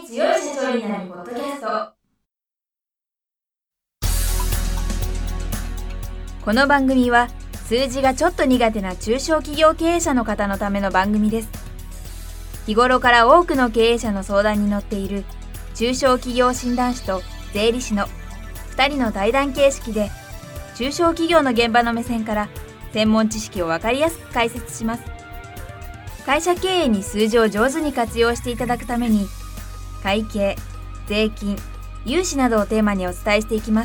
強い社長になるポッドキャスト。この番組は数字がちょっと苦手な中小企業経営者の方のための番組です。日頃から多くの経営者の相談に乗っている中小企業診断士と税理士の2人の対談形式で、中小企業の現場の目線から専門知識を分かりやすく解説します。会社経営に数字を上手に活用していただくために、会計、税金、融資などをテーマにお伝えしていきます。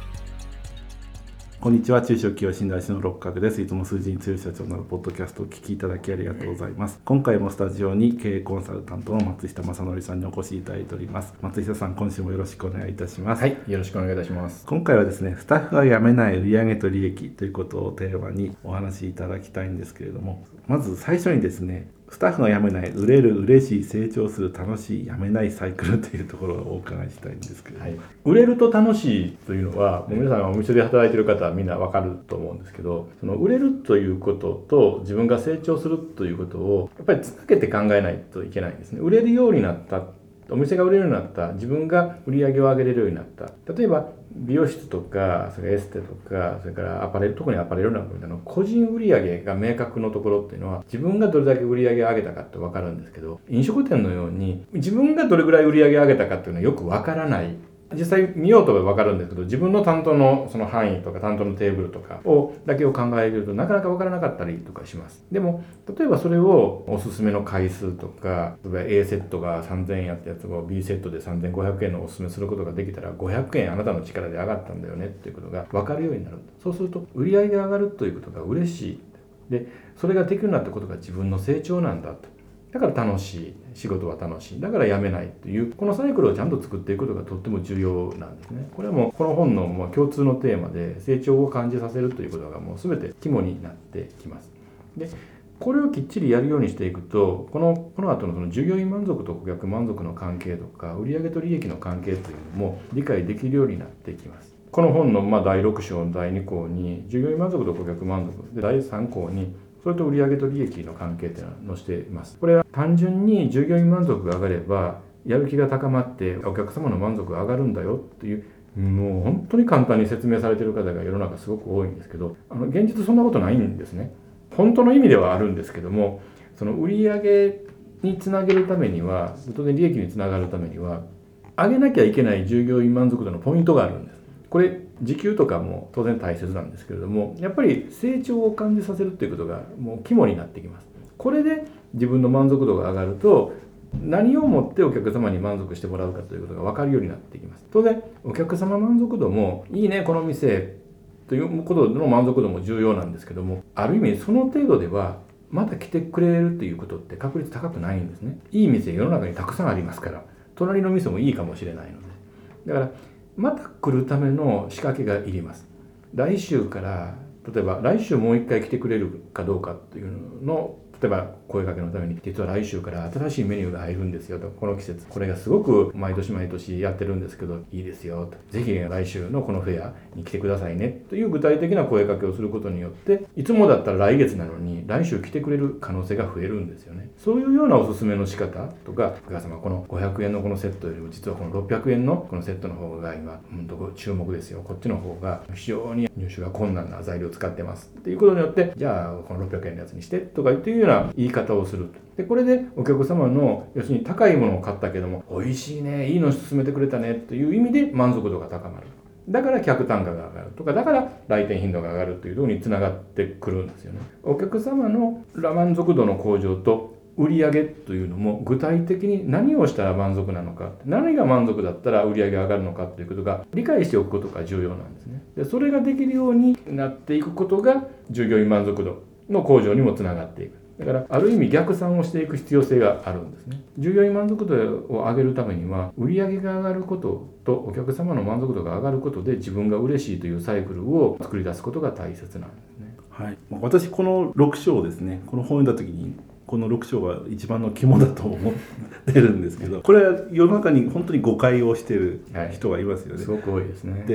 こんにちは、中小企業診断士の六角です。いつも数字に強い社長のポッドキャストをお聞きいただきありがとうございます。今回もスタジオに経営コンサルタントの松下正則さんにお越しいただいております。松下さん、今週もよろしくお願いいたします。 はい、よろしくお願いいたします。 今回はですね、スタッフが辞めない売上と利益ということをテーマにお話しいただきたいんですけれども、まず最初にですね、スタッフが辞めない、売れる、嬉しい、成長する、楽しい、辞めないサイクルというところをお伺いしたいんですけれども、はい、 売れると楽しいというのは、皆さんがお店で働いている方はみんな分かると思うんですけど、その売れるということと自分が成長するということをやっぱりつなげて考えないといけないんですね。売れるようになった、お店が売れるようになった、自分が売り上げを上げれるようになった、例えば美容室とか、それからエステとか、それからアパレル、特にアパレルなんかみたいな個人売上が明確のところっていうのは、自分がどれだけ売り上げを上げたかって分かるんですけど、飲食店のように自分がどれぐらい売り上げを上げたかっていうのはよく分からない。実際見ようとは分かるんですけど、自分の担当のその範囲とか担当のテーブルとかだけを考えるとなかなか分からなかったりとかします。でも例えばそれをおすすめの回数とか、例えば A セットが3000円やったやつを B セットで3500円のおすすめすることができたら、500円あなたの力で上がったんだよねっていうことが分かるようになる。そうすると売り上げが上がるということが嬉しい。でそれができるようになったことが自分の成長なんだと。だから楽しい、仕事は楽しい、だから辞めないというこのサイクルをちゃんと作っていくことがとっても重要なんですね。これはもうこの本の共通のテーマで、成長を感じさせるということがもう全て肝になってきます。でこれをきっちりやるようにしていくと、この後のその従業員満足と顧客満足の関係とか、売上と利益の関係というのも理解できるようになってきます。この本の第6章の第2項に従業員満足と顧客満足で、第3項にそれと売上と利益の関係というのを載せています。これは単純に従業員満足が上がればやる気が高まってお客様の満足が上がるんだよという、もう本当に簡単に説明されている方が世の中すごく多いんですけど、現実そんなことないんですね。本当の意味ではあるんですけども、その売上につなげるためには、当然利益につながるためには上げなきゃいけない従業員満足度のポイントがあるんです。これ時給とかも当然大切なんですけれども、やっぱり成長を感じさせるということがもう肝になってきます。これで自分の満足度が上がると、何をもってお客様に満足してもらうかということが分かるようになってきます。当然お客様満足度もいいねこの店ということの満足度も重要なんですけども、ある意味その程度ではまた来てくれるということって確率高くないんですね。いい店世の中にたくさんありますから、隣の店もいいかもしれないので、だからまた来るための仕掛けがいります。来週から、例えば来週もう一回来てくれるかどうかっていうのの、例えば声かけのために、実は来週から新しいメニューが入るんですよと、この季節これがすごく毎年毎年やってるんですけどいいですよと、ぜひ来週のこのフェアに来てくださいねという具体的な声かけをすることによって、いつもだったら来月なのに来週来てくれる可能性が増えるんですよね。そういうようなおすすめの仕方とか、お客様この500円のこのセットよりも実はこの600円のこのセットの方が今注目ですよ、こっちの方が非常に入手が困難な材料を使ってますっていうことによって、じゃあこの600円のやつにしてとかっていうような言い方をする。でこれでお客様の要するに高いものを買ったけども美味しいね、いいの勧めてくれたねという意味で満足度が高まる。だから客単価が上がるとか、だから来店頻度が上がるというところにつながってくるんですよね。お客様の満足度の向上と売上というのも具体的に何をしたら満足なのか、何が満足だったら売上が上がるのかということが理解しておくことが重要なんですね。でそれができるようになっていくことが従業員満足度の向上にもつながっていく。だからある意味逆算をしていく必要性があるんですね。従業員満足度を上げるためには、売上が上がることとお客様の満足度が上がることで自分が嬉しいというサイクルを作り出すことが大切なんですね。 はい、私この6章ですね、この本を読んだ時にこの6章が一番の肝だと思ってるんですけど、これは世の中に本当に誤解をしている人がいますよね。 すごく多いですね。 で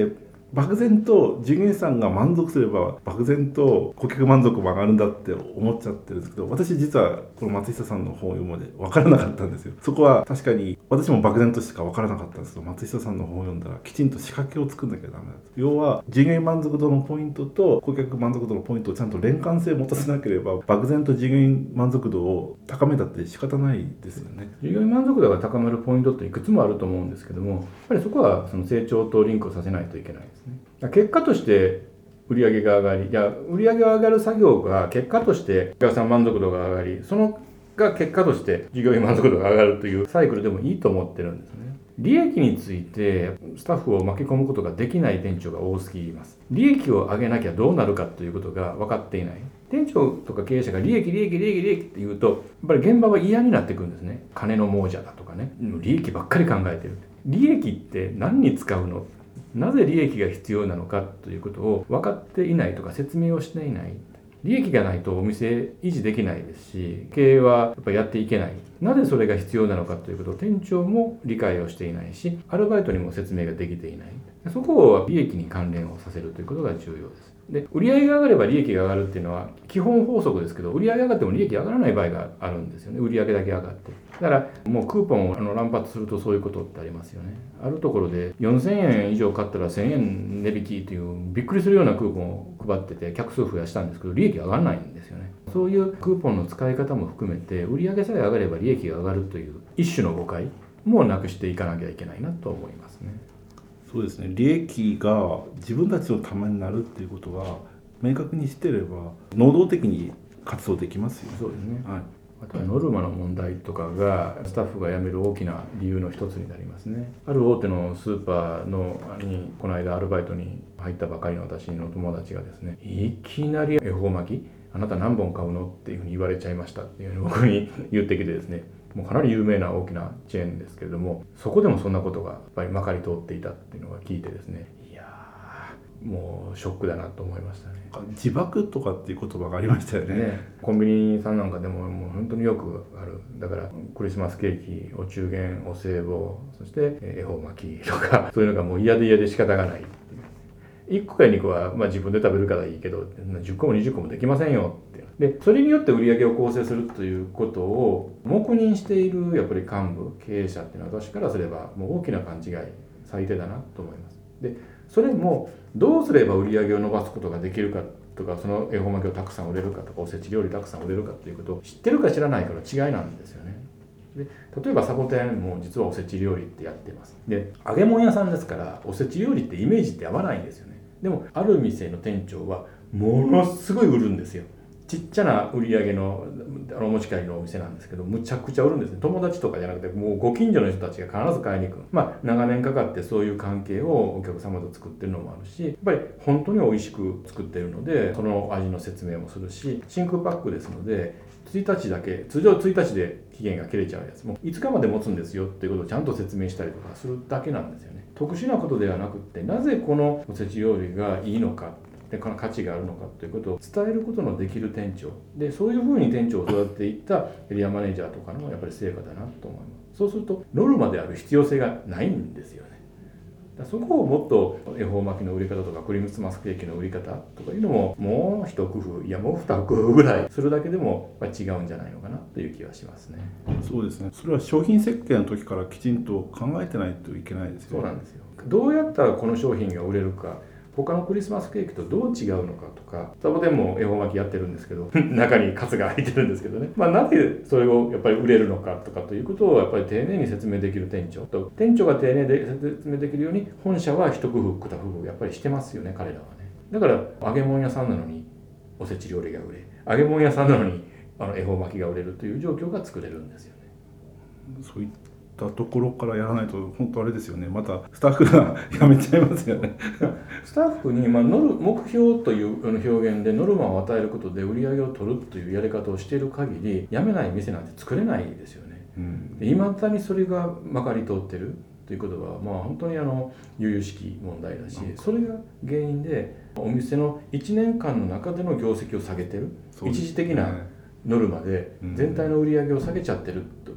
漠然と従業員さんが満足すれば漠然と顧客満足も上がるんだって思っちゃってるんですけど、私実はこの松下さんの本を読むまで分からなかったんですよ。そこは確かに私も漠然としか分からなかったんですけど、松下さんの本を読んだらきちんと仕掛けを作んなきゃダメだと。要は従業員満足度のポイントと顧客満足度のポイントをちゃんと連関性を持たせなければ、漠然と従業員満足度を高めたって仕方ないですよね。 従業員満足度が高まるポイントっていくつもあると思うんですけども、やっぱりそこはその成長とリンクをさせないといけないですね。結果として売上が上がり、売上が上がる作業が結果としてお客さん満足度が上がり、そのが結果として従業員満足度が上がるというサイクルでもいいと思ってるんですね。利益についてスタッフを巻き込むことができない店長が多すぎます。利益を上げなきゃどうなるかということが分かっていない。店長とか経営者が利益って言うと、やっぱり現場は嫌になってくるんですね。金の亡者だとかね、利益ばっかり考えてる。利益って何に使うの？なぜ利益が必要なのかということを分かっていないとか説明をしていない。利益がないとお店維持できないですし、経営はやっぱりやっていけない。なぜそれが必要なのかということを店長も理解をしていないし、アルバイトにも説明ができていない。そこを利益に関連をさせるということが重要です。で、売上が上がれば利益が上がるっていうのは基本法則ですけど、売上上がっても利益上がらない場合があるんですよね。売上だけ上がって。だからもうクーポンを乱発するとそういうことってありますよね。あるところで4000円以上買ったら1000円値引きというびっくりするようなクーポンを配ってて客数増やしたんですけど、利益上がらないんですよね。そういうクーポンの使い方も含めて売上さえ上がれば利益が上がるという一種の誤解もなくしていかなきゃいけないなと思いますね。 そうですね。利益が自分たちのためになるっていうことが明確にしてれば能動的に活動できますよ。 そうですね。 はい。 あとはノルマの問題とかがスタッフが辞める大きな理由の一つになりますね。ある大手のスーパーにこの間アルバイトに入ったばかりの私の友達がですね、いきなり恵方巻きあなた何本買うのっていうふうに言われちゃいましたっていうふうに僕に言ってきてですね、もうかなり有名な大きなチェーンですけれども、そこでもそんなことがやっぱりまかり通っていたっていうのが聞いてですね、いやーもうショックだなと思いましたね。 自爆とかっていう言葉がありましたよね。 コンビニさんなんかでももう本当によくある。だからクリスマスケーキ、お中元、お歳暮、そして恵方巻きとかそういうのがもう嫌で仕方がない。1個か2個は自分で食べるからいいけど10個も20個もできませんよって。でそれによって売り上げを構成するということを黙認しているやっぱり幹部経営者っていうのは私からすればもう大きな勘違い、最低だなと思います。でそれもどうすれば売り上げを伸ばすことができるかとか、その恵方巻きをたくさん売れるかとか、おせち料理たくさん売れるかということを知ってるか知らないかの違いなんですよね。で例えばサボテンも実はおせち料理ってやってます。で揚げ物屋さんですからおせち料理ってイメージって合わないんですよね。でもある店の店長はものすごい売るんですよ。ちっちゃな売り上げのお持ち帰りのお店なんですけど、むちゃくちゃ売るんですね。友達とかじゃなくてもうご近所の人たちが必ず買いに行く。長年かかってそういう関係をお客様と作ってるのもあるし、やっぱり本当に美味しく作ってるのでその味の説明もするし、真空パックですので1日だけ、通常1日で期限が切れちゃうやつも5日まで持つんですよっていうことをちゃんと説明したりとかするだけなんですよね。特殊なことではなくって、なぜこのおせち料理がいいのか、でこの価値があるのかということを伝えることのできる店長で、そういうふうに店長を育てていったエリアマネージャーとかのやっぱり成果だなと思います。そうするとノルマである必要性がないんですよね。そこをもっと恵方巻きの売り方とかクリスマスケーキの売り方とかいうのももう一工夫、いやもう二工夫ぐらいするだけでもやっぱり違うんじゃないのかなという気はしますね。 そうですね。それは商品設計の時からきちんと考えてないといけないですよね。 そうなんですよ。どうやったらこの商品が売れるか、他のクリスマスケーキとどう違うのかとか、サボテンも恵方巻きやってるんですけど中にカツが入ってるんですけどね、なぜそれをやっぱり売れるのかとかということをやっぱり丁寧に説明できる店長と、店長が丁寧で説明できるように本社は一工夫二工夫やっぱりしてますよね、彼らはね。だから揚げ物屋さんなのにおせち料理が売れ、揚げ物屋さんなのに恵方巻きが売れるという状況が作れるんですよね。 そういったところからやらないと本当あれですよね。またスタッフが辞めちゃいますよね。 スタッフに目標という表現でノルマを与えることで売り上げを取るというやり方をしている限り、辞めない店なんて作れないですよね。いまだにそれがまかり通ってるということは本当に由々しき問題だし、それが原因でお店の1年間の中での業績を下げてる、一時的なノルマで全体の売り上げを下げちゃってると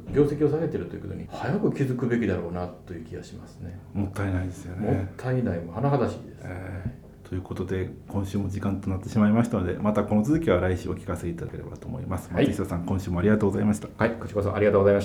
業績を下げてるということに早く気づくべきだろうなという気がしますね。 もったいないですよね。 もったいない、もう甚だしいです。 ということで今週も時間となってしまいましたので、またこの続きは来週お聞かせいただければと思います。松下さん、今週もありがとうございました。 はい、こちらこそありがとうございました。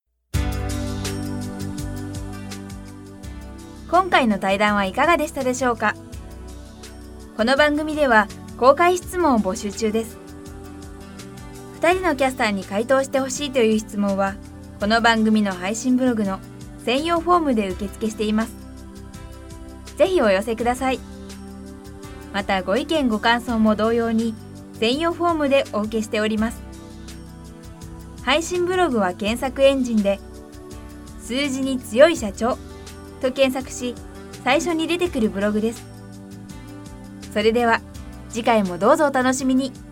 今回の対談はいかがでしたでしょうか。この番組では公開質問を募集中です。2人のキャスターに回答してほしいという質問は、この番組の配信ブログの専用フォームで受付しています。ぜひお寄せください。またご意見ご感想も同様に専用フォームでお受けしております。配信ブログは検索エンジンで数字に強い社長と検索し、最初に出てくるブログです。それでは次回もどうぞお楽しみに。